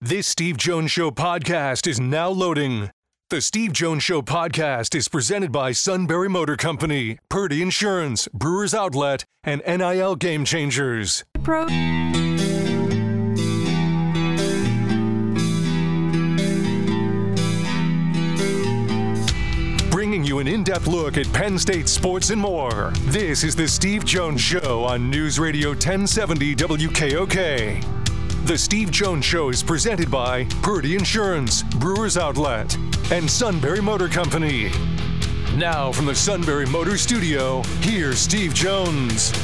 This Steve Jones Show podcast is now loading. The Steve Jones Show podcast is presented by Sunbury Motor Company, Purdy Insurance, Brewers Outlet, and NIL Game Changers. Bringing you an in-depth look at Penn State sports and more. This is the Steve Jones Show on News Radio 1070 WKOK. The Steve Jones Show is presented by Purdy Insurance, Brewers Outlet, and Sunbury Motor Company. Now from the Sunbury Motor Studio, here's Steve Jones.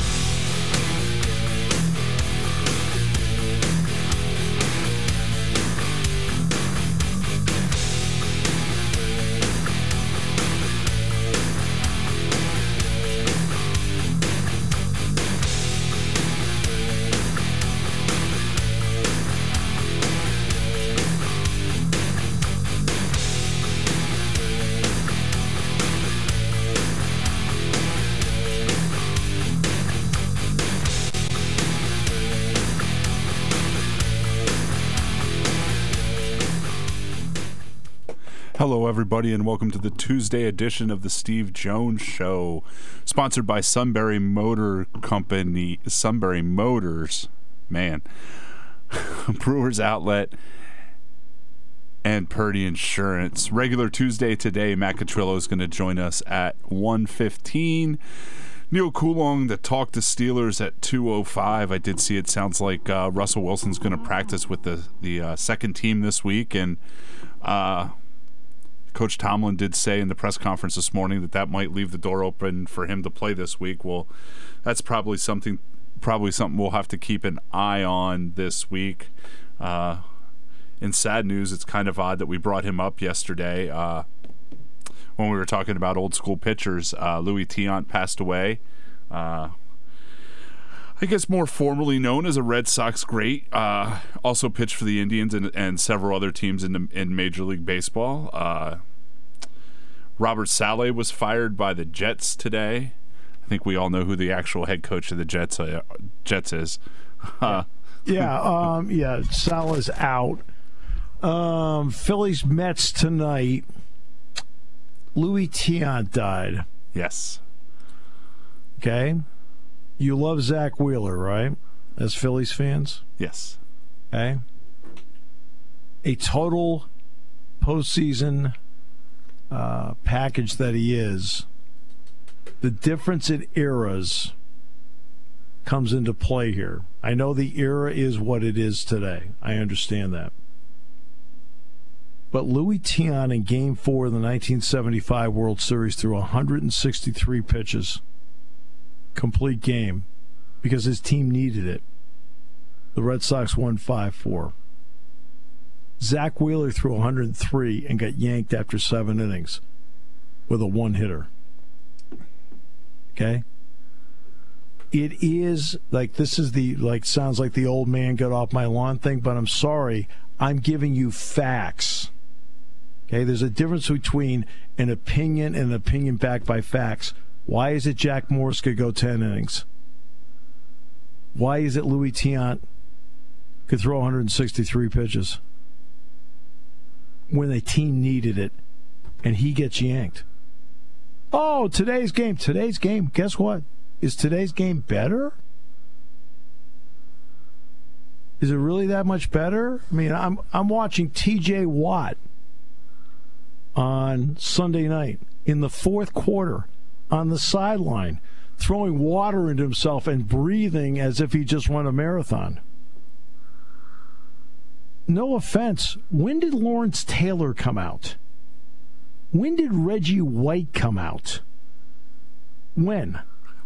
Hello, everybody, and welcome to the Tuesday edition of the Steve Jones Show, sponsored by Sunbury Motor Company, Sunbury Motors, Brewers Outlet, and Purdy Insurance. Regular Tuesday today, Matt Catrillo is going to join us at 1:15. Neil Coulong to talk to Steelers at 2:05. I did see it sounds like Russell Wilson's going to practice with the second team this week, and Coach Tomlin did say in the press conference this morning that might leave the door open for him to play this week. Well, that's probably something we'll have to keep an eye on this week. In sad news, it's kind of odd that we brought him up yesterday when we were talking about old school pitchers. Louis Tiant passed away. I guess more formally known as a Red Sox great. Also pitched for the Indians and several other teams in Major League Baseball. Robert Saleh was fired by the Jets today. I think we all know who the actual head coach of the Jets is. Saleh's out. Phillies Mets tonight. Louis Tiant died. Yes. Okay. You love Zach Wheeler, right? As Phillies fans? Yes. Okay. A total postseason package that he is. The difference in eras comes into play here. I know the era is what it is today. I understand that. But Louis Tiant in Game 4 of the 1975 World Series threw 163 pitches. Complete game because his team needed it. The Red Sox won 5-4. Zach Wheeler threw 103 and got yanked after 7 innings with a one-hitter. Okay? It is like this is sounds like the old man got off my lawn thing, but I'm sorry. I'm giving you facts. Okay? There's a difference between an opinion and an opinion backed by facts. Why is it Jack Morris could go 10 innings? Why is it Louis Tiant could throw 163 pitches when the team needed it and he gets yanked? Oh, today's game. Guess what? Is today's game better? Is it really that much better? I mean, I'm watching T.J. Watt on Sunday night in the fourth quarter on the sideline, throwing water into himself and breathing as if he just won a marathon. No offense, when did Lawrence Taylor come out? When did Reggie White come out? When?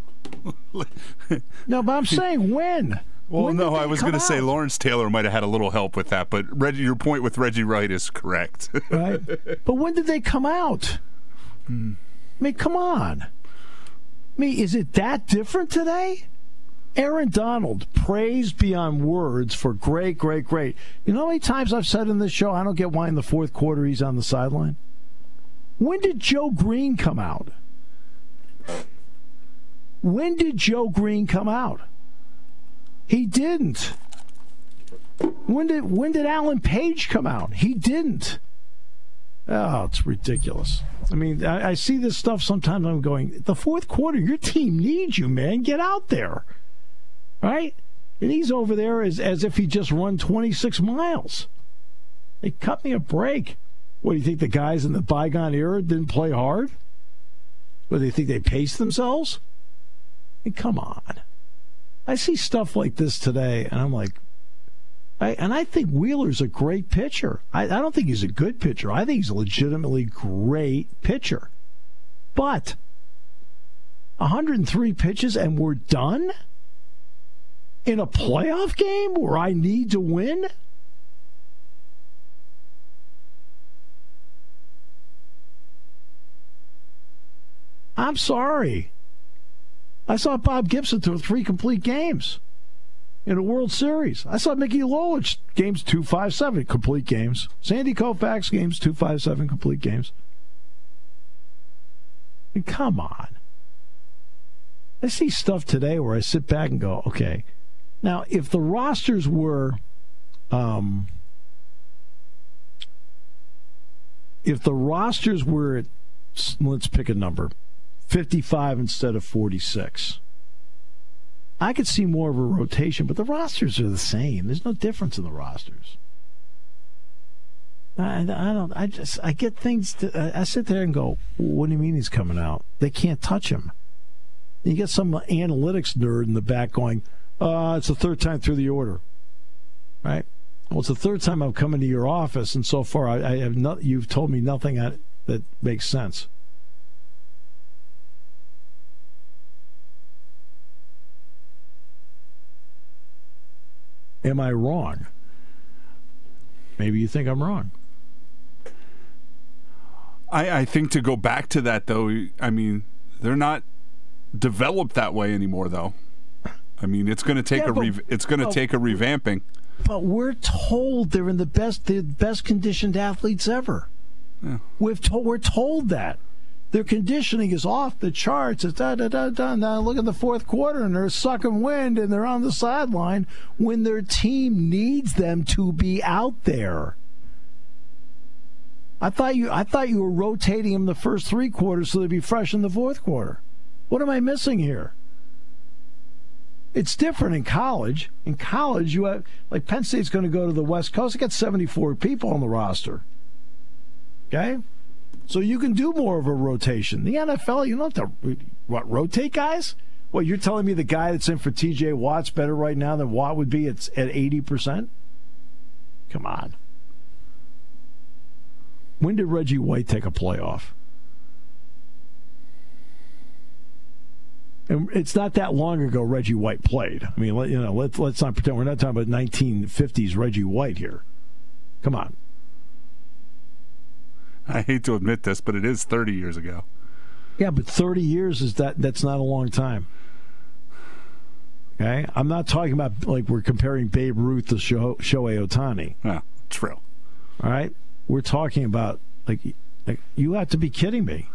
No, but I'm saying when. Well, no, I was going to say Lawrence Taylor might have had a little help with that, but your point with Reggie White is correct. Right? But when did they come out? I mean, come on. I mean, is it that different today? Aaron Donald, praise beyond words for great. You know how many times I've said in this show, I don't get why in the fourth quarter he's on the sideline? When did Joe Green come out? When did Joe Green come out? He didn't. When did Alan Page come out? He didn't. Oh, it's ridiculous. I mean, I see this stuff sometimes. I'm going, the fourth quarter, your team needs you, man. Get out there. Right? And he's over there as if he just run 26 miles. They cut me a break. What, do you think the guys in the bygone era didn't play hard? What, do you think they paced themselves? I mean, come on. I see stuff like this today, and I'm like, I think Wheeler's a great pitcher. I don't think he's a good pitcher. I think he's a legitimately great pitcher. But 103 pitches and we're done? In a playoff game where I need to win? I'm sorry. I saw Bob Gibson throw 3 complete games in a World Series. I saw Mickey Lolich games 2-5-7 complete games. Sandy Koufax games 2-5-7 complete games. I mean, come on. I see stuff today where I sit back and go, okay. Now, if the rosters were, let's pick a number, 55 instead of 46. I could see more of a rotation, but the rosters are the same. There's no difference in the rosters. I get things. I sit there and go, what do you mean he's coming out? They can't touch him. You get some analytics nerd in the back going, it's the third time through the order, right? Well, it's the third time I've come into your office, and so far I have not. You've told me nothing that makes sense. Am I wrong? Maybe you think I'm wrong. I think to go back to that, though, I mean, they're not developed that way anymore, though. I mean, it's going to take take a revamping. But we're told they're in the best conditioned athletes ever. Yeah. We're told that. Their conditioning is off the charts. It's da-da-da-da. Now look at the fourth quarter, and they're sucking wind, and they're on the sideline when their team needs them to be out there. I thought you were rotating them the first 3 quarters so they'd be fresh in the fourth quarter. What am I missing here? It's different in college. In college, you have, like, Penn State's going to go to the West Coast. They got 74 people on the roster. Okay? So you can do more of a rotation. The NFL, you don't have to rotate guys? Well, you're telling me the guy that's in for TJ Watt's better right now than Watt would be at 80%? Come on. When did Reggie White take a playoff? And it's not that long ago Reggie White played. I mean, let's not pretend we're not talking about 1950s Reggie White here. Come on. I hate to admit this, but it is 30 years ago. Yeah, but 30 years that's not a long time. Okay? I'm not talking about like we're comparing Babe Ruth to Shohei Ohtani. Yeah, true. All right? We're talking about like you have to be kidding me.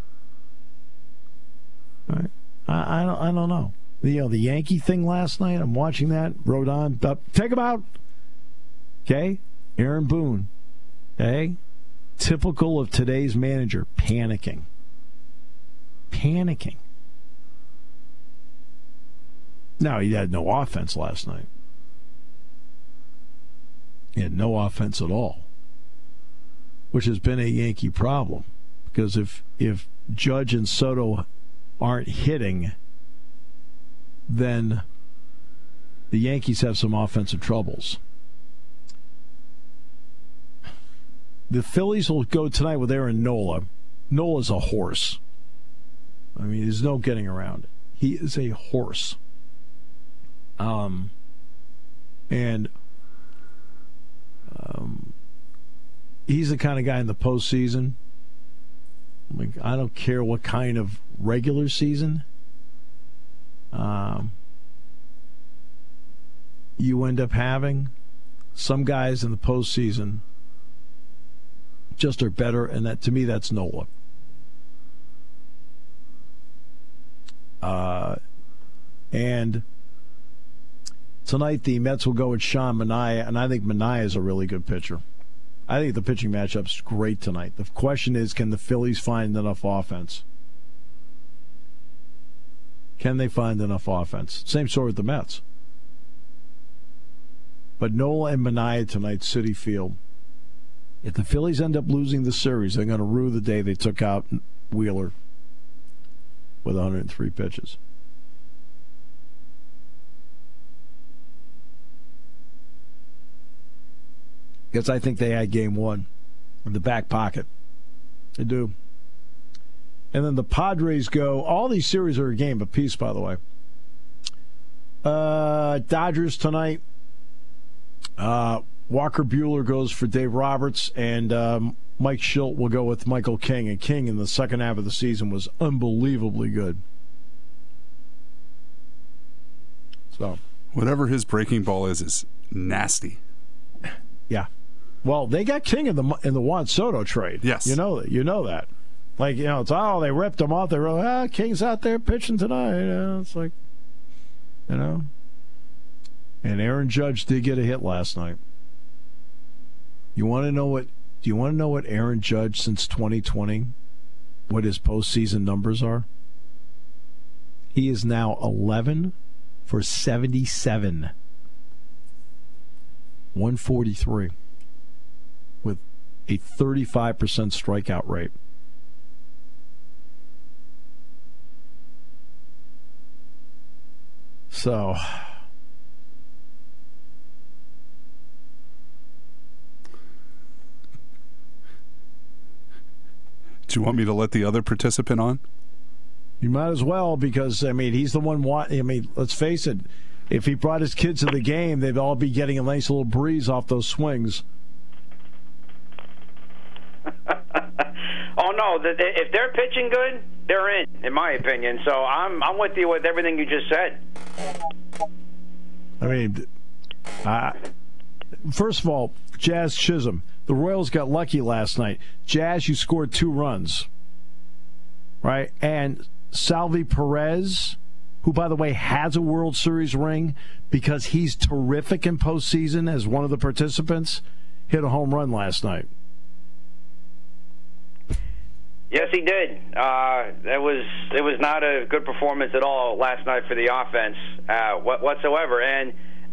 All right? I don't know. The Yankee thing last night, I'm watching that. Rodon, take him out. Okay? Aaron Boone. Okay? Typical of today's manager, panicking. Now, he had no offense last night. He had no offense at all, which has been a Yankee problem. Because if Judge and Soto aren't hitting, then the Yankees have some offensive troubles. The Phillies will go tonight with Aaron Nola. Nola's a horse. I mean, there's no getting around it. He is a horse. He's the kind of guy in the postseason. Like, I don't care what kind of regular season you end up having. Some guys in the postseason just are better, and that to me, that's Nola. And Tonight, the Mets will go with Sean Manaea, and I think Manaea is a really good pitcher. I think the pitching matchup's great tonight. The question is, can the Phillies find enough offense? Can they find enough offense? Same story with the Mets. But Nola and Manaea tonight, Citi Field. If the Phillies end up losing the series, they're going to rue the day they took out Wheeler with 103 pitches. Because I think they had game one in the back pocket. They do. And then the Padres go. All these series are a game apiece, by the way. Dodgers tonight. Walker Buehler goes for Dave Roberts, and Mike Schilt will go with Michael King. And King in the second half of the season was unbelievably good. So whatever his breaking ball is nasty. Yeah. Well, they got King in the Juan Soto trade. Yes. You know that. Like, it's they ripped him off. They were King's out there pitching tonight. It's like, And Aaron Judge did get a hit last night. Do you want to know what Aaron Judge since 2020, what his postseason numbers are? He is now 11 for 77. 143 with a 35% strikeout rate. So, do you want me to let the other participant on? You might as well, because, he's the one. Let's face it. If he brought his kids to the game, they'd all be getting a nice little breeze off those swings. Oh, no. If they're pitching good, they're in my opinion. So I'm with you with everything you just said. First of all, Jazz Chisholm. The Royals got lucky last night. Jazz, you scored 2 runs. Right? And Salvi Perez, who, by the way, has a World Series ring because he's terrific in postseason as one of the participants, hit a home run last night. Yes, he did. It was not a good performance at all last night for the offense whatsoever. And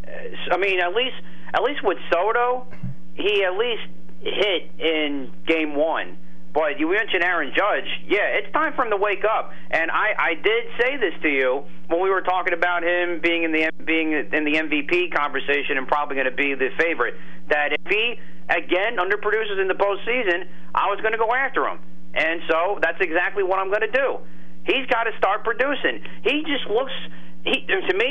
at least with Soto, he at least hit in game one. But you mentioned Aaron Judge. Yeah, it's time for him to wake up. And I did say this to you when we were talking about him being in the MVP conversation and probably going to be the favorite, that if he again underproduces in the postseason, I was going to go after him. And so that's exactly what I'm going to do. He's got to start producing. He just looks, he's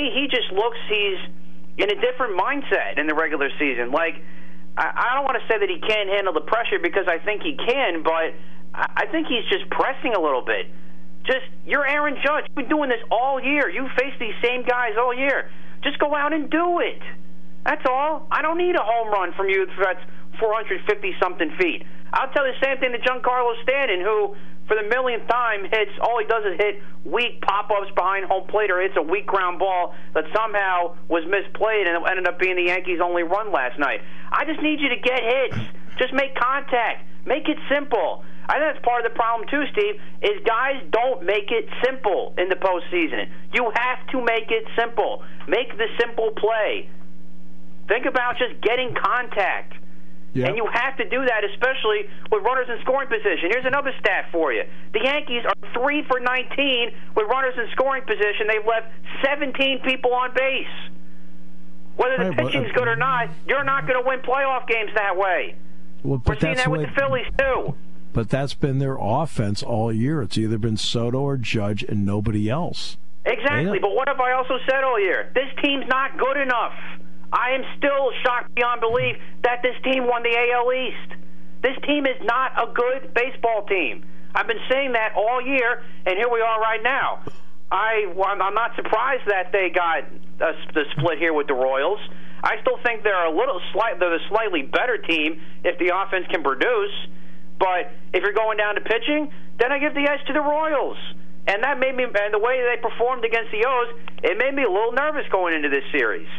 in a different mindset in the regular season. Like, I don't want to say that he can't handle the pressure, because I think he can, but I think he's just pressing a little bit. You're Aaron Judge. You've been doing this all year. You face these same guys all year. Just go out and do it. That's all. I don't need a home run from you that's 450-something feet. I'll tell you the same thing to Giancarlo Stanton, who, for the millionth time, all he does is hit weak pop-ups behind home plate, or hits a weak ground ball that somehow was misplayed and ended up being the Yankees' only run last night. I just need you to get hits. Just make contact. Make it simple. I think that's part of the problem, too, Steve, is guys don't make it simple in the postseason. You have to make it simple. Make the simple play. Think about just getting contact. Yep. And you have to do that, especially with runners in scoring position. Here's another stat for you. The Yankees are 3 for 19 with runners in scoring position. They've left 17 people on base. Whether the pitching's good or not, you're not going to win playoff games that way. Well, we're seeing that with the Phillies, too. But that's been their offense all year. It's either been Soto or Judge and nobody else. Exactly, but what have I also said all year? This team's not good enough. I am still shocked beyond belief that this team won the AL East. This team is not a good baseball team. I've been saying that all year, and here we are right now. I'm not surprised that they got the split here with the Royals. I still think they're they're the slightly better team if the offense can produce. But if you're going down to pitching, then I give the edge to the Royals. And that made me, and the way they performed against the O's, it made me a little nervous going into this series.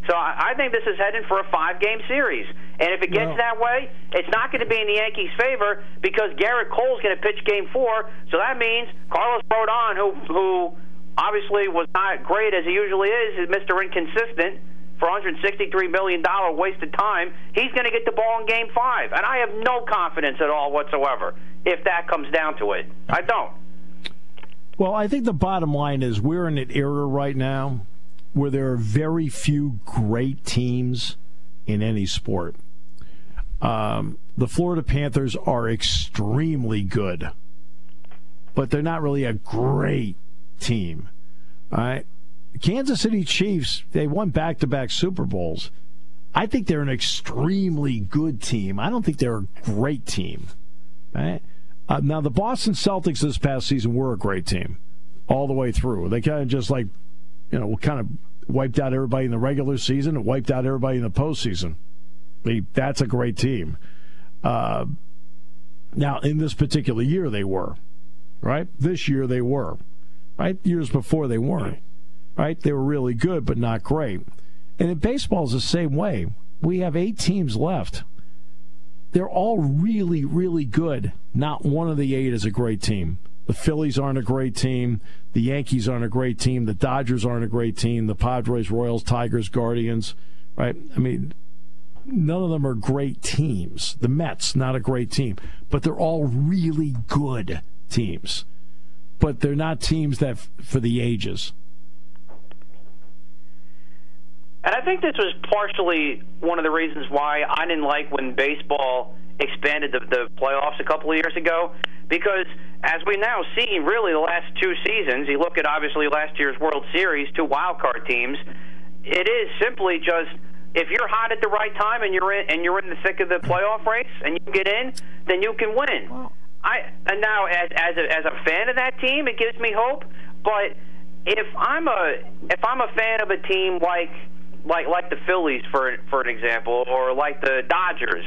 So I think this is heading for a 5-game series. And if it gets that way, it's not going to be in the Yankees' favor because Garrett Cole's going to pitch Game 4. So that means Carlos Rodon, who obviously was not great as he usually is Mr. Inconsistent for $163 million wasted time, he's going to get the ball in Game 5. And I have no confidence at all whatsoever if that comes down to it. I don't. Well, I think the bottom line is we're in an era right now where there are very few great teams in any sport. The Florida Panthers are extremely good, but they're not really a great team. All right? Kansas City Chiefs, they won back-to-back Super Bowls. I think they're an extremely good team. I don't think they're a great team. Right? Now, the Boston Celtics this past season were a great team all the way through. They kind of just kind of wiped out everybody in the regular season and wiped out everybody in the postseason. That's a great team. Now, in this particular year, they were. Right? This year, they were. Right? Years before, they weren't. Right? They were really good, but not great. And in baseball, it's the same way. We have 8 teams left. They're all really, really good. Not one of the 8 is a great team. The Phillies aren't a great team. The Yankees aren't a great team. The Dodgers aren't a great team. The Padres, Royals, Tigers, Guardians. Right? I mean, none of them are great teams. The Mets, not a great team. But they're all really good teams. But they're not teams that for the ages. And I think this was partially one of the reasons why I didn't like when baseball expanded the playoffs a couple of years ago, because as we now see, really the last 2 seasons, you look at obviously last year's World Series, 2 wild card teams, it is simply just if you're hot at the right time and you're in the thick of the playoff race and you get in, then you can win. And now as a fan of that team, it gives me hope. But if I'm a fan of a team like the Phillies, for an example, or like the Dodgers,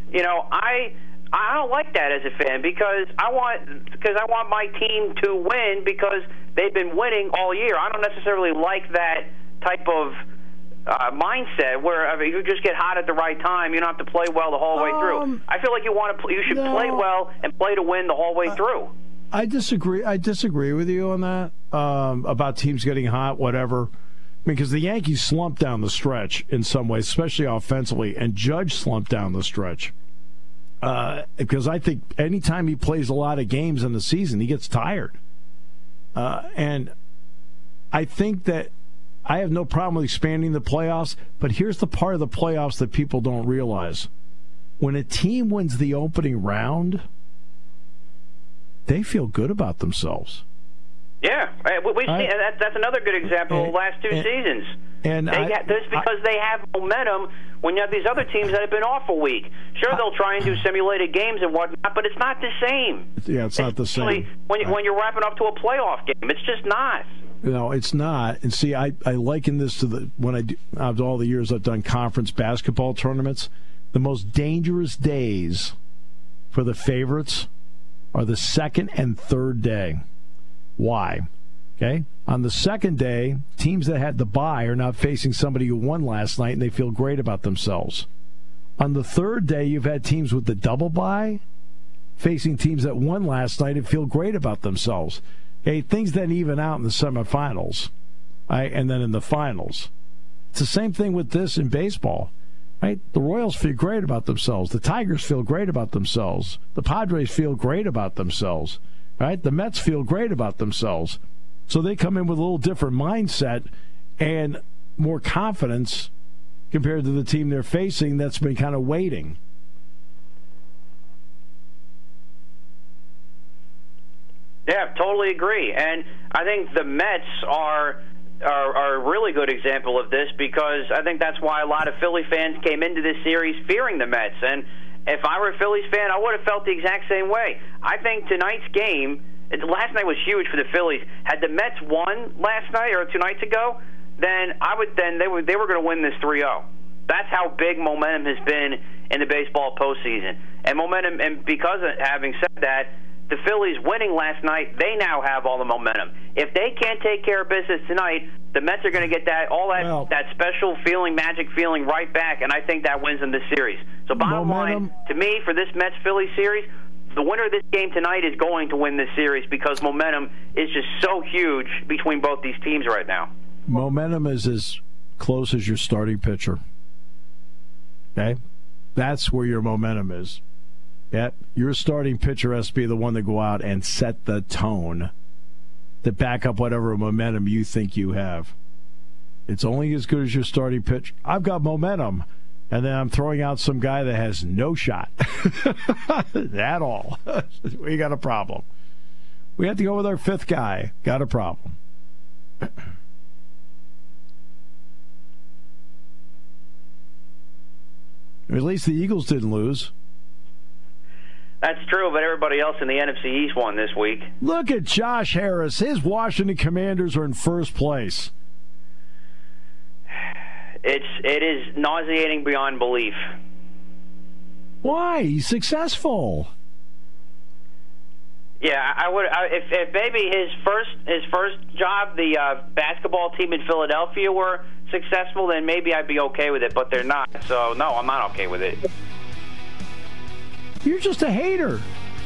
I don't like that as a fan because I want my team to win because they've been winning all year. I don't necessarily like that type of mindset where you just get hot at the right time. You don't have to play well the whole way through. I feel like you should play well and play to win the whole way through. I disagree with you on that about teams getting hot, whatever. Because the Yankees slumped down the stretch in some ways, especially offensively, and Judge slumped down the stretch. Because I think anytime he plays a lot of games in the season, he gets tired. And I think that I have no problem with expanding the playoffs, but here's the part of the playoffs that people don't realize. When a team wins the opening round, they feel good about themselves. Yeah, we've seen that's another good example of the last 2 seasons. And because they have momentum when you have these other teams that have been off a week. Sure, they'll try and do simulated games and whatnot, but it's not the same. Yeah, it's not the same. When you're wrapping up to a playoff game, it's just not. No, it's not. And see, I liken this to after all the years I've done conference basketball tournaments, the most dangerous days for the favorites are the second and third day. Why? Okay. On the second day, teams that had the bye are now facing somebody who won last night and they feel great about themselves. On the third day, you've had teams with the double bye facing teams that won last night and feel great about themselves. Okay, things then even out in the semifinals, right? And then in the finals. It's the same thing with this in baseball. Right? The Royals feel great about themselves. The Tigers feel great about themselves. The Padres feel great about themselves. Right? The Mets feel great about themselves. So they come in with a little different mindset and more confidence compared to the team they're facing that's been kind of waiting. Yeah, totally agree. And I think the Mets are a really good example of this because I think that's why a lot of Philly fans came into this series fearing the Mets. And if I were a Phillies fan, I would have felt the exact same way. I think tonight's game, last night was huge for the Phillies. Had the Mets won last night or 2 nights ago, then they were going to win this 3-0. That's how big momentum has been in the baseball postseason. And momentum, and because of having said that, the Phillies winning last night, they now have all the momentum. If they can't take care of business tonight, The Mets are going to get that special feeling, magic feeling right back, and I think that wins them this series. So bottom line, to me, for this Mets-Phillies series, the winner of this game tonight is going to win this series because momentum is just so huge between both these teams right now. Momentum is as close as your starting pitcher. Okay? That's where your momentum is. Yeah, your starting pitcher has to be the one to go out and set the tone to back up whatever momentum you think you have. It's only as good as your starting pitch. I've got momentum, and then I'm throwing out some guy that has no shot at all. We got a problem. We have to go with our fifth guy. Got a problem. At least the Eagles didn't lose. That's true, but everybody else in the NFC East won this week. Look at Josh Harris. His Washington Commanders are in first place. It is nauseating beyond belief. Why? He's successful. Yeah, I would. If maybe his first job, the basketball team in Philadelphia, were successful, then maybe I'd be okay with it. But they're not. So no, I'm not okay with it. You're just a hater.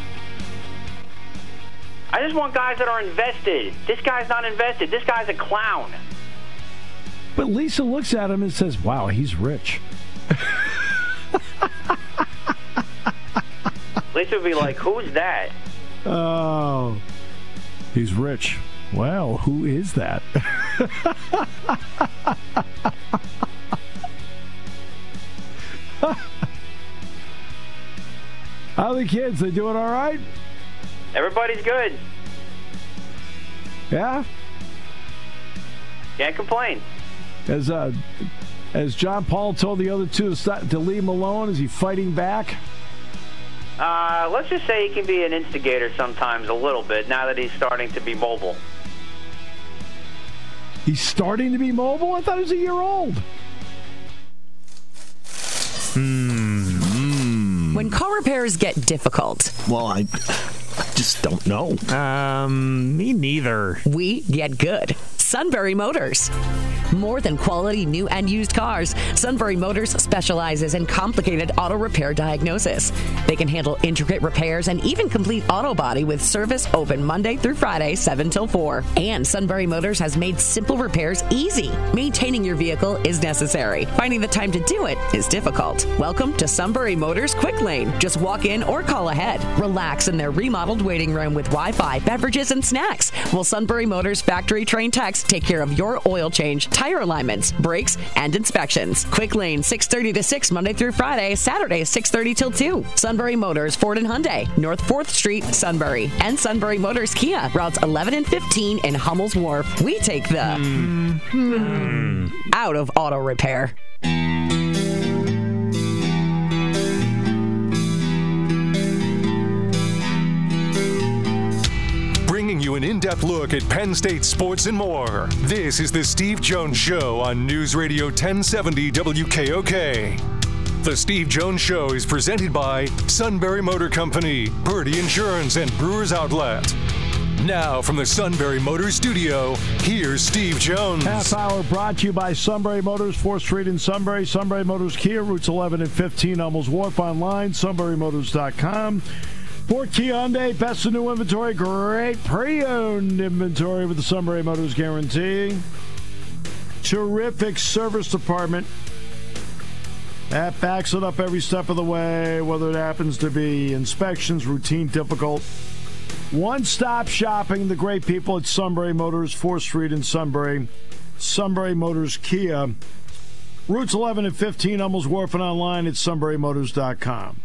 I just want guys that are invested. This guy's not invested. This guy's a clown. But Lisa looks at him and says, "Wow, he's rich." Lisa would be like, "Who's that?" Oh, he's rich. Well, who is that? How are the kids? They doing all right? Everybody's good. Yeah? Can't complain. As John Paul told the other two to leave him alone, is he fighting back? Let's just say he can be an instigator sometimes a little bit now that he's starting to be mobile. He's starting to be mobile? I thought he was a year old. When car repairs get difficult. Well, I just don't know. Me neither. We get good. Sunbury Motors. More than quality new and used cars, Sunbury Motors specializes in complicated auto repair diagnosis. They can handle intricate repairs and even complete auto body with service open Monday through Friday, 7 till 4. And Sunbury Motors has made simple repairs easy. Maintaining your vehicle is necessary. Finding the time to do it is difficult. Welcome to Sunbury Motors Quick Lane. Just walk in or call ahead. Relax in their remodeled waiting room with Wi-Fi, beverages, and snacks. While Sunbury Motors factory-trained techs take care of your oil change, tire alignments, brakes, and inspections. Quick Lane, 6:30 to 6, Monday through Friday, Saturday, 6:30 till 2. Sunbury Motors, Ford and Hyundai, North 4th Street, Sunbury. And Sunbury Motors Kia, routes 11 and 15 in Hummel's Wharf. We take the out of auto repair. Bringing you an in-depth look at Penn State sports and more. This is the Steve Jones Show on News Radio 1070 WKOK. The Steve Jones Show is presented by Sunbury Motor Company, Purdy Insurance, and Brewers Outlet. Now from the Sunbury Motors studio, here's Steve Jones. Half hour brought to you by Sunbury Motors, 4th Street in Sunbury. Sunbury Motors Kia, routes 11 and 15, Hummels Wharf, online, sunburymotors.com. Ford Kia Hyundai, best of new inventory, great pre-owned inventory with the Sunbury Motors guarantee. Terrific service department. That backs it up every step of the way, whether it happens to be inspections, routine, difficult. One-stop shopping, the great people at Sunbury Motors, 4th Street in Sunbury. Sunbury Motors Kia, routes 11 and 15, Hummels Wharf, and online at sunburymotors.com.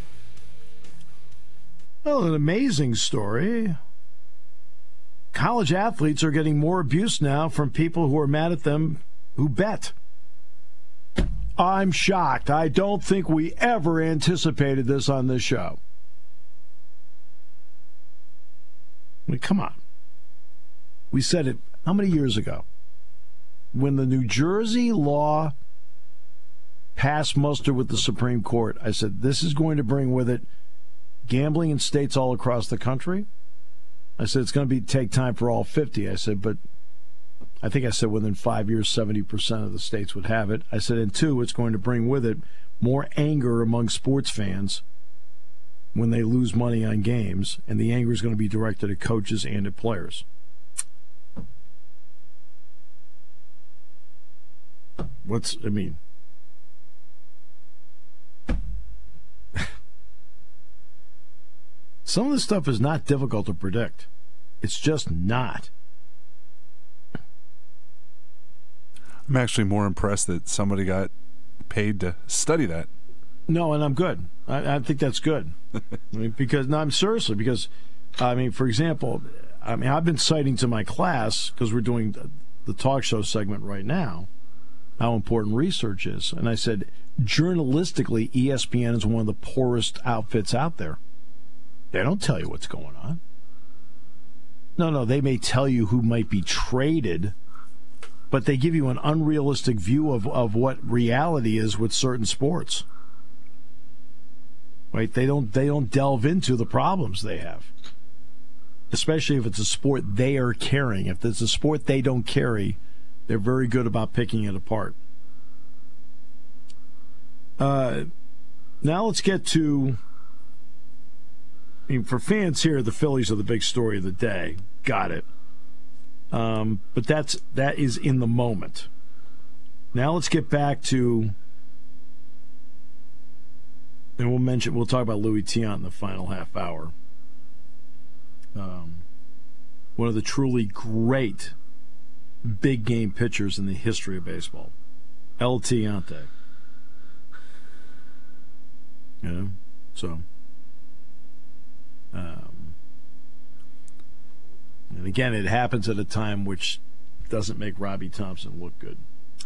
Well, an amazing story. College athletes are getting more abuse now from people who are mad at them who bet. I'm shocked. I don't think we ever anticipated this on this show. I mean, come on. We said it how many years ago? When the New Jersey law passed muster with the Supreme Court, I said, this is going to bring with it gambling in states all across the country. I said, it's going to take time for all 50. I said, but I think I said within 5 years, 70% of the states would have it. I said, and 2, it's going to bring with it more anger among sports fans when they lose money on games, and the anger is going to be directed at coaches and at players. Some of this stuff is not difficult to predict. It's just not. I'm actually more impressed that somebody got paid to study that. No, and I'm good. I think that's good. Seriously, because, for example, I've been citing to my class, because we're doing the talk show segment right now, how important research is. And I said, journalistically, ESPN is one of the poorest outfits out there. They don't tell you what's going on. No, they may tell you who might be traded, but they give you an unrealistic view of what reality is with certain sports. Right? They don't delve into the problems they have, especially if it's a sport they are carrying. If it's a sport they don't carry, they're very good about picking it apart. Now let's get to. For fans here, the Phillies are the big story of the day. Got it. But that is in the moment. Now let's get back to, and we'll talk about Louis Tiant in the final half hour. One of the truly great big game pitchers in the history of baseball, El Tiante. So. And again, it happens at a time which doesn't make Robbie Thompson look good.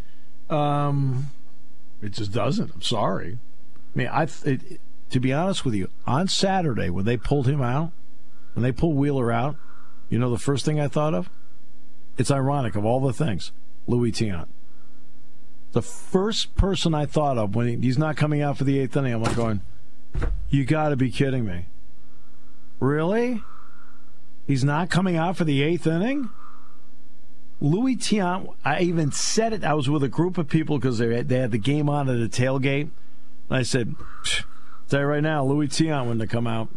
It just doesn't. I'm sorry. To be honest with you, on Saturday when they pulled him out, when they pulled Wheeler out, the first thing I thought of? It's ironic, of all the things, Louis Tiant. The first person I thought of when he's not coming out for the 8th inning, I'm like going, you got to be kidding me. Really? He's not coming out for the 8th inning? Louis Tiant, I even said it. I was with a group of people because they had the game on at a tailgate. And I said, tell you right now, Louis Tiant wouldn't have come out.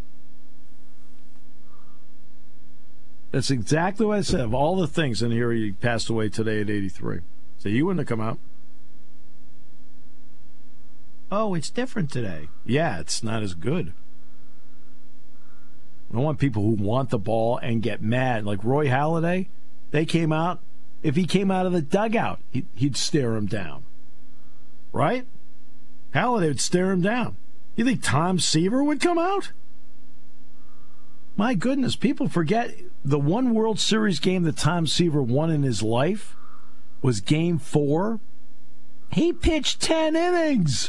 That's exactly what I said. Of all the things, and here he passed away today at 83. So he wouldn't have come out. Oh, it's different today. Yeah, it's not as good. I don't want people who want the ball and get mad. Like Roy Halladay, they came out. If he came out of the dugout, he'd stare him down. Right? Halladay would stare him down. You think Tom Seaver would come out? My goodness, people forget the one World Series game that Tom Seaver won in his life was Game 4. He pitched 10 innings.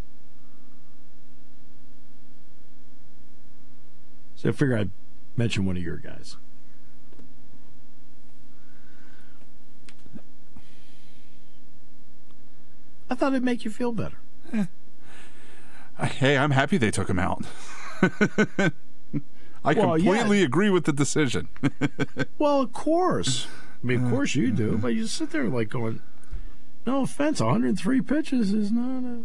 So I figure I'd mention one of your guys. I thought it'd make you feel better. Hey, I'm happy they took him out. I completely agree with the decision. Well, of course. Of course you do. But you sit there like going, no offense, 103 pitches is not a...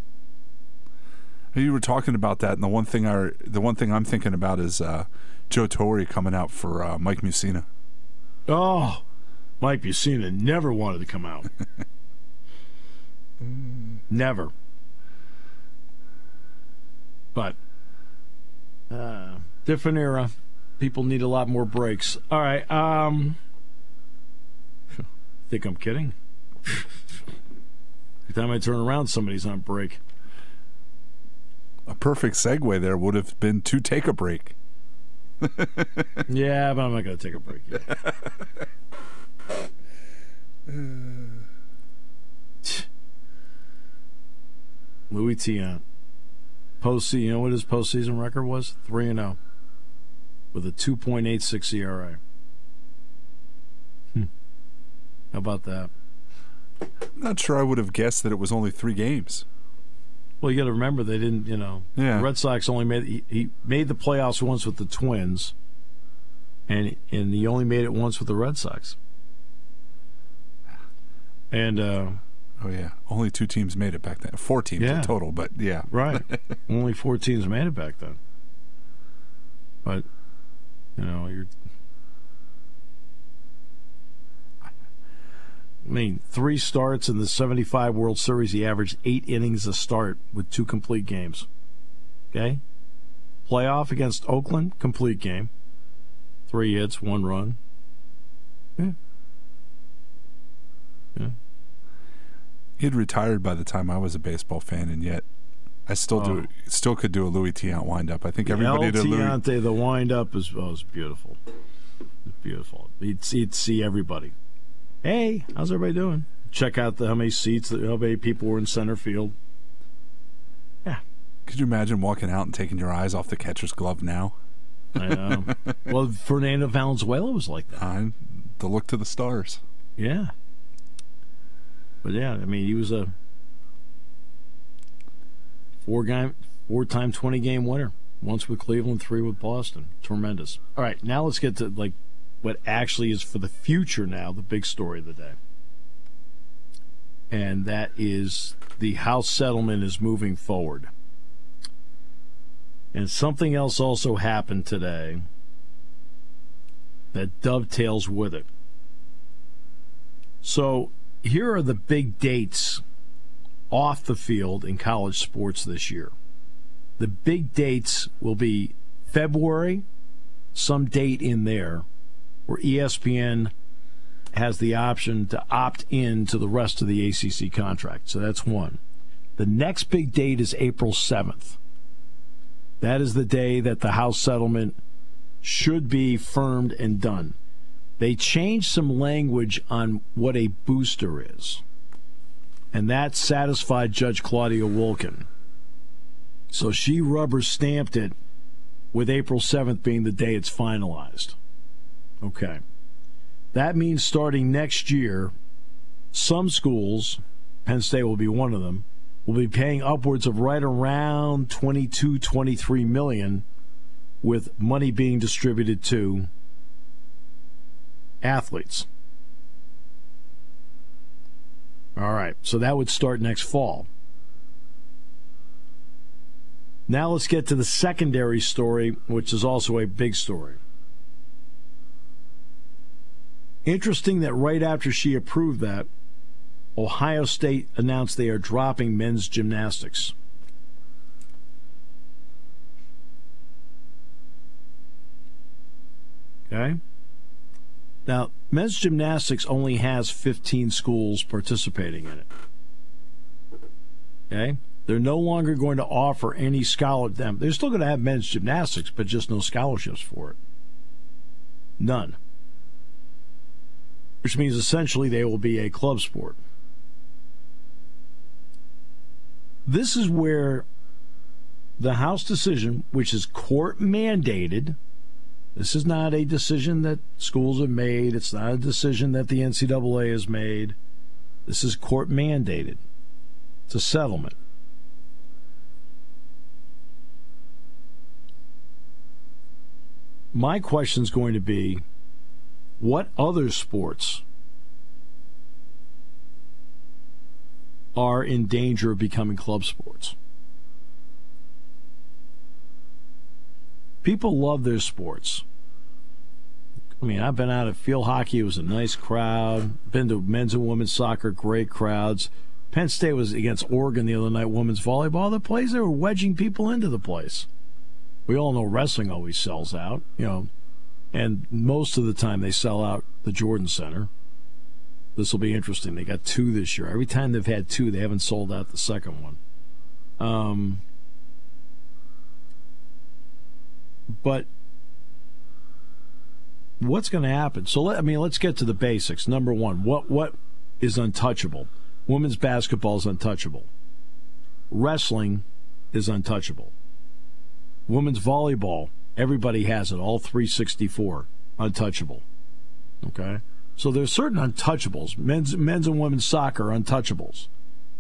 You were talking about that, and the one thing I'm thinking about is Joe Torre coming out for Mike Mussina. Oh, Mike Mussina never wanted to come out. Never. But different era. People need a lot more breaks. All right. Think I'm kidding? Every time I turn around, somebody's on break. A perfect segue there would have been to take a break. Yeah, but I'm not going to take a break yet. Louis Tiant. Postseason, you know what his postseason record was? 3-0 with a 2.86 ERA. How about that? I'm not sure I would have guessed that it was only 3 games. Well, you got to remember they didn't, Yeah. The Red Sox only he made the playoffs once with the Twins, and he only made it once with the Red Sox. And oh yeah, only 2 teams made it back then. 4 teams in total, but yeah, right. Only 4 teams made it back then. But I mean, 3 starts in the 75 World Series. He averaged 8 innings a start with 2 complete games. Okay? Playoff against Oakland, complete game. 3 hits, 1 run. Yeah. He had retired by the time I was a baseball fan, and yet I still could do a Louis Tiant wind-up. I think everybody did Louis. Tiant, the wind-up was beautiful. It's beautiful. He'd see everybody. Hey, how's everybody doing? Check out how many seats, how many people were in center field. Yeah. Could you imagine walking out and taking your eyes off the catcher's glove now? I know. Well, Fernando Valenzuela was like that. The look to the stars. Yeah. But yeah, I mean, he was a 4-time 20-game winner. Once with Cleveland, 3 with Boston. Tremendous. All right, now let's get to what actually is for the future now, the big story of the day. And that is the House settlement is moving forward. And something else also happened today that dovetails with it. So here are the big dates off the field in college sports this year. The big dates will be February, some date in there, where ESPN has the option to opt in to the rest of the ACC contract. So that's one. The next big date is April 7th. That is the day that the House settlement should be firmed and done. They changed some language on what a booster is, and that satisfied Judge Claudia Wolken. So she rubber-stamped it with April 7th being the day it's finalized. Okay. That means starting next year, some schools, Penn State will be one of them, will be paying upwards of right around $22, $23 million, with money being distributed to athletes. All right, so that would start next fall. Now let's get to the secondary story, which is also a big story. Interesting that right after she approved that, Ohio State announced they are dropping men's gymnastics. Okay? Now, men's gymnastics only has 15 schools participating in it. Okay? They're no longer going to offer any scholarship. They're still going to have men's gymnastics, but just no scholarships for it. None. Which means essentially they will be a club sport. This is where the House decision, which is court mandated, this is not a decision that schools have made. It's not a decision that the NCAA has made. This is court mandated. It's a settlement. My question is going to be, what other sports are in danger of becoming club sports? People love their sports. I mean, I've been out at field hockey. It was a nice crowd. Been to men's and women's soccer, great crowds. Penn State was against Oregon the other night, women's volleyball. The place, they were wedging people into the place. We all know wrestling always sells out, and most of the time they sell out the Jordan Center. This will be interesting. They got 2 this year. Every time they've had 2, they haven't sold out the second one. But what's going to happen? So let's get to the basics. Number one, what is untouchable? Women's basketball is untouchable. Wrestling is untouchable. Women's volleyball, everybody has it, all 364, untouchable. Okay? So there's certain untouchables. Men's and women's soccer, untouchables.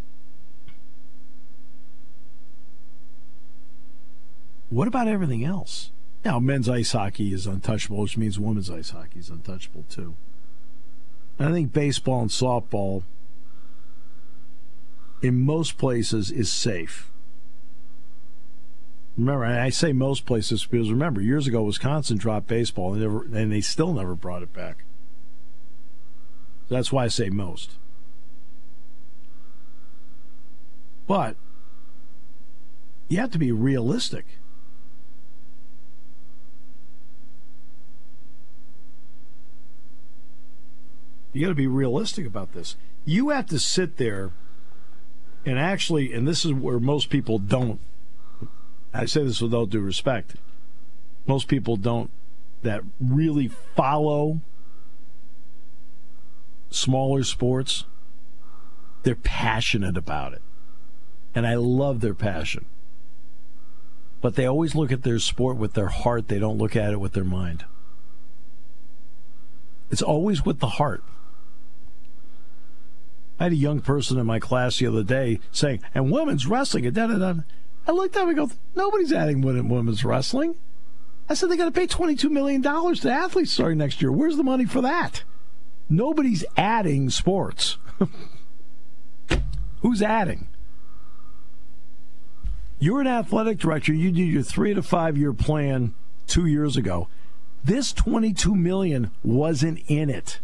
What about everything else? Now, men's ice hockey is untouchable, which means women's ice hockey is untouchable too. And I think baseball and softball in most places is safe. Remember, I say most places because remember, years ago Wisconsin dropped baseball and they still never brought it back. That's why I say most. But you have to be realistic. You got to be realistic about this. You have to sit there and actually, and this is where most people don't, I say this with all due respect, most people don't that really follow smaller sports, they're passionate about it. And I love their passion. But they always look at their sport with their heart. They don't look at it with their mind. It's always with the heart. I had a young person in my class the other day saying, and women's wrestling, and da-da-da. I looked at him and go, nobody's adding women's wrestling. I said, they got to pay $22 million to athletes starting next year. Where's the money for that? Nobody's adding sports. Who's adding? You're an athletic director. You did your 3 to 5 year plan 2 years ago. This $22 million wasn't in it.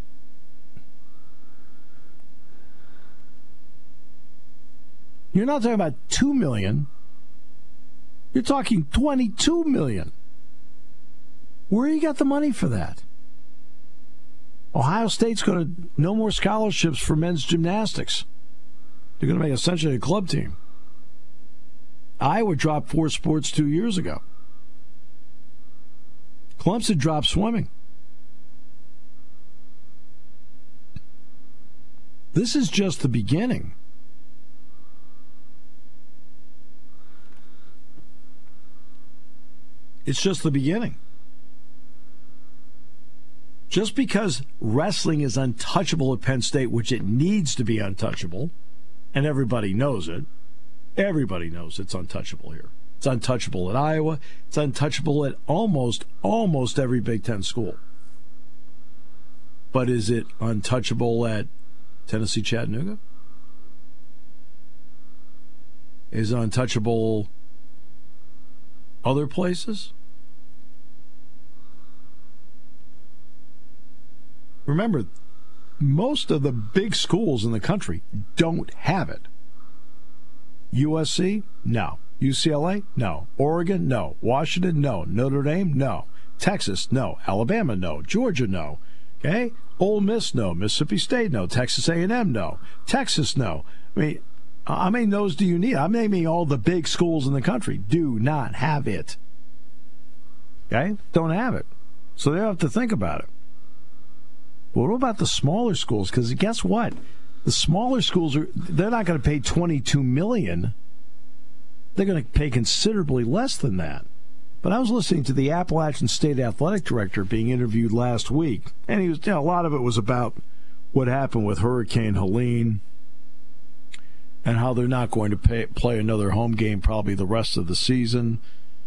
You're not talking about $2 million. You're talking $22 million. Where you got the money for that? Ohio State's going to no more scholarships for men's gymnastics. They're going to make essentially a club team. Iowa dropped 4 sports 2 years ago. Clemson dropped swimming. This is just the beginning. It's just the beginning. Just because wrestling is untouchable at Penn State, which it needs to be untouchable, and everybody knows it, everybody knows it's untouchable here. It's untouchable at Iowa. It's untouchable at almost every Big Ten school. But is it untouchable at Tennessee Chattanooga? Is it untouchable other places? Remember, most of the big schools in the country don't have it. USC? No. UCLA? No. Oregon? No. Washington? No. Notre Dame? No. Texas? No. Alabama? No. Georgia? No. Okay? Ole Miss? No. Mississippi State? No. Texas A&M? No. Texas? No. I mean, how many no's do you need? I'm naming all the big schools in the country. Do not have it. Okay? Don't have it. So they have to think about it. But what about the smaller schools? Because guess what? The smaller schools, they're not going to pay $22 million. They're going to pay considerably less than that. But I was listening to the Appalachian State Athletic Director being interviewed last week, and he was, a lot of it was about what happened with Hurricane Helene and how they're not going to play another home game probably the rest of the season,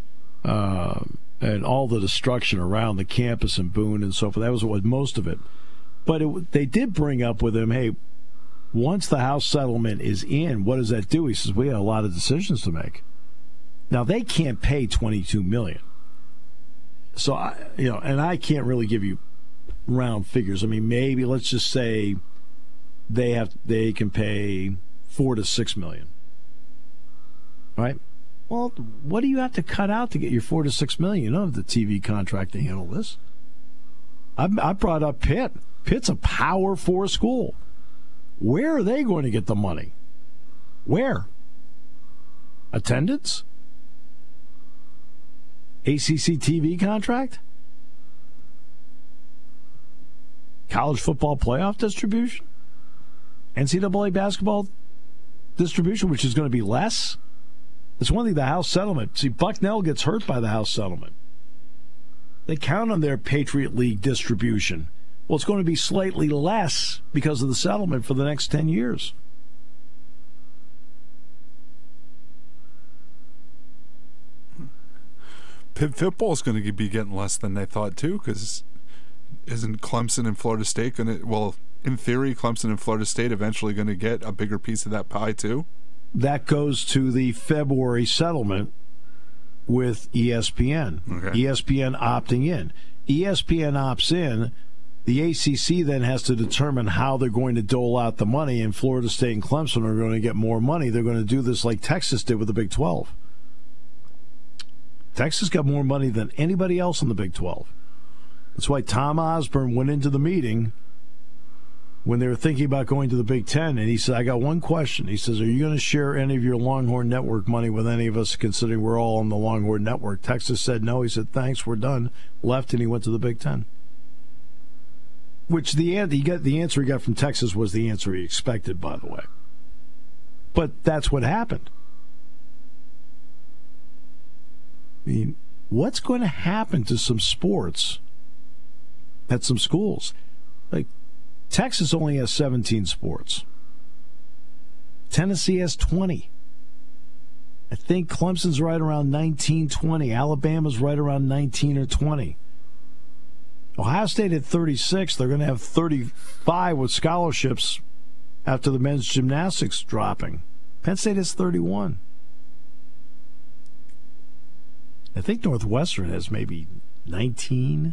and all the destruction around the campus in Boone and so forth. That was what most of it. But they did bring up with him, hey, once the House settlement is in, what does that do? He says, we have a lot of decisions to make. Now, they can't pay $22 million. So, and I can't really give you round figures. I mean, maybe let's just say they can pay $4 to $6 million. Right? Well, what do you have to cut out to get your $4 to $6 million? You don't have the TV contract to handle this. I brought up Pitt. Pitt's a Power 4 school. Where are they going to get the money? Where? Attendance? ACC TV contract? College football playoff distribution? NCAA basketball distribution, which is going to be less? It's one thing, the House settlement. See, Bucknell gets hurt by the House settlement. They count on their Patriot League distribution. Well, it's going to be slightly less because of the settlement for the next 10 years. Pitt football is going to be getting less than they thought, too, because isn't Clemson and Florida State going to, well, in theory, Clemson and Florida State eventually going to get a bigger piece of that pie too? That goes to the February settlement with ESPN. Okay. ESPN opting in. ESPN opts in. The ACC then has to determine how they're going to dole out the money, and Florida State and Clemson are going to get more money. They're going to do this like Texas did with the Big 12. Texas got more money than anybody else in the Big 12. That's why Tom Osborne went into the meeting when they were thinking about going to the Big Ten, and he said, I got one question. He says, are you going to share any of your Longhorn Network money with any of us, considering we're all on the Longhorn Network? Texas said no. He said, thanks, we're done. Left, and he went to the Big Ten. Which the answer he got from Texas was the answer he expected, by the way. But that's what happened. I mean, what's going to happen to some sports at some schools? Like, Texas only has 17 sports. Tennessee has 20. I think Clemson's right around 19, 20. Alabama's right around 19 or 20. Ohio State at 36. They're going to have 35 with scholarships after the men's gymnastics dropping. Penn State has 31. I think Northwestern has maybe 19.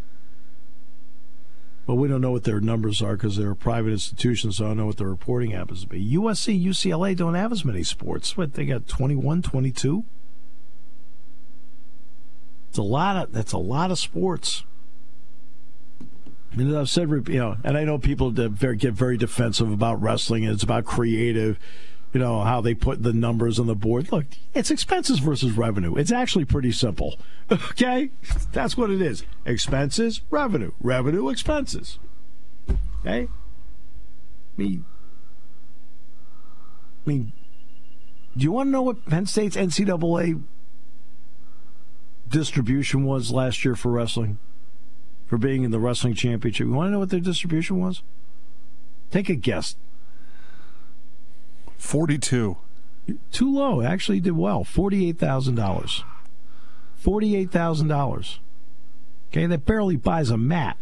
But we don't know what their numbers are because they're a private institution, so I don't know what their reporting happens to be. USC, UCLA don't have as many sports. What, they got 21, 22? That's a lot of sports. And I've said, and I know people get very defensive about wrestling, and it's about creative, how they put the numbers on the board. Look, it's expenses versus revenue. It's actually pretty simple. Okay? That's what it is. Expenses, revenue. Revenue, expenses. Okay? I mean, do you want to know what Penn State's NCAA distribution was last year for wrestling? For being in the wrestling championship. You want to know what their distribution was? Take a guess. 42. Too low. Actually did well. $48,000. $48,000. Okay, that barely buys a mat.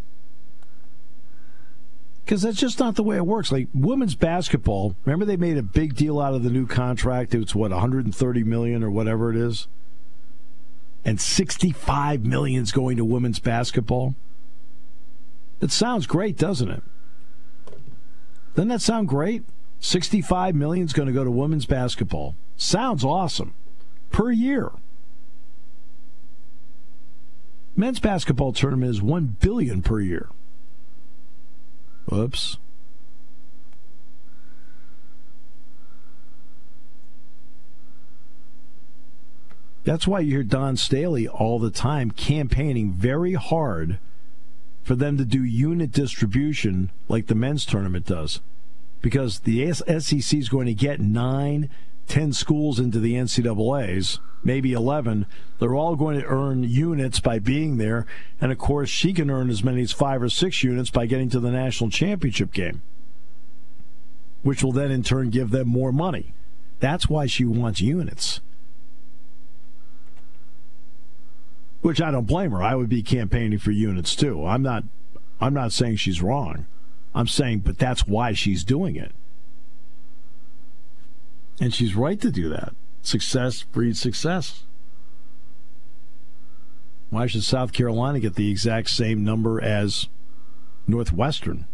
Because that's just not the way it works. Like women's basketball, remember they made a big deal out of the new contract? It's what, $130 million or whatever it is? And $65 million is going to women's basketball. It sounds great, doesn't it? Doesn't that sound great? $65 million is going to go to women's basketball. Sounds awesome. Per year. Men's basketball tournament is $1 billion per year. Oops. That's why you hear Don Staley all the time campaigning very hard for them to do unit distribution like the men's tournament does. Because the SEC is going to get 9, 10 schools into the NCAAs, maybe 11. They're all going to earn units by being there. And, of course, she can earn as many as 5 or 6 units by getting to the national championship game, which will then, in turn, give them more money. That's why she wants units. Which I don't blame her. I would be campaigning for units too. I'm not saying she's wrong. I'm saying, but that's why she's doing it. And she's right to do that. Success breeds success. Why should South Carolina get the exact same number as Northwestern?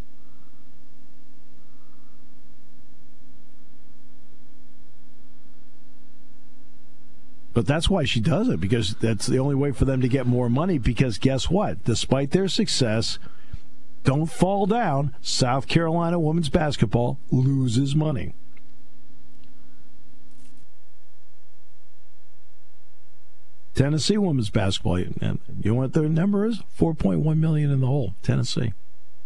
But that's why she does it, because that's the only way for them to get more money, because guess what? Despite their success, don't fall down, South Carolina women's basketball loses money. Tennessee women's basketball, you know what their number is? $4.1 million in the hole, Tennessee.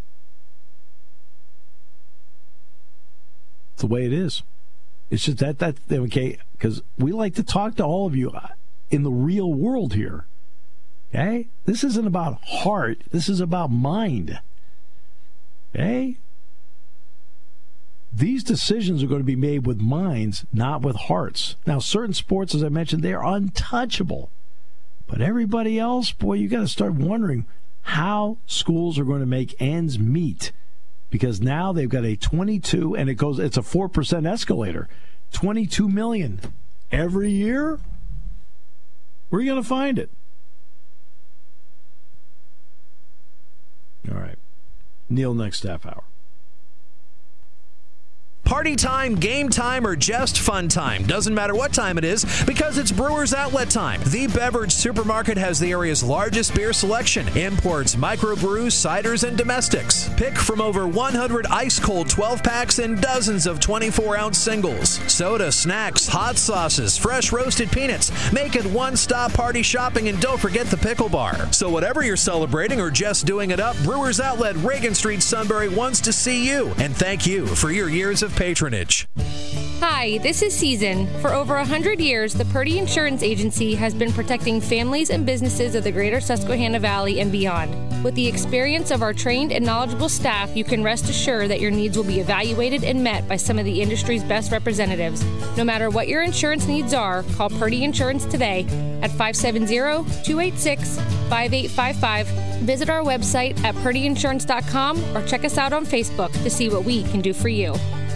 It's the way it is. It's just that okay, because we like to talk to all of you in the real world here. Okay? This isn't about heart. This is about mind. Okay? These decisions are going to be made with minds, not with hearts. Now, certain sports, as I mentioned, they're untouchable. But everybody else, boy, you got to start wondering how schools are going to make ends meet because now they've got a 22, and it's a 4% escalator, $22 million every year. Where are you going to find it? All right. Neil, next half hour. Party time, game time, or just fun time. Doesn't matter what time it is, because it's Brewers Outlet time. The beverage supermarket has the area's largest beer selection. Imports, microbrews, ciders, and domestics. Pick from over 100 ice-cold 12-packs and dozens of 24-ounce singles. Soda, snacks, hot sauces, fresh roasted peanuts. Make it one-stop party shopping, and don't forget the pickle bar. So whatever you're celebrating or just doing it up, Brewers Outlet, Reagan Street, Sunbury wants to see you. And thank you for your years of patronage. Hi, this is Season. For over 100 years, the Purdy Insurance Agency has been protecting families and businesses of the greater Susquehanna Valley and beyond. With the experience of our trained and knowledgeable staff, you can rest assured that your needs will be evaluated and met by some of the industry's best representatives. No matter what your insurance needs are, call Purdy Insurance today at 570-286-5855. Visit our website at purdyinsurance.com or check us out on Facebook to see what we can do for you.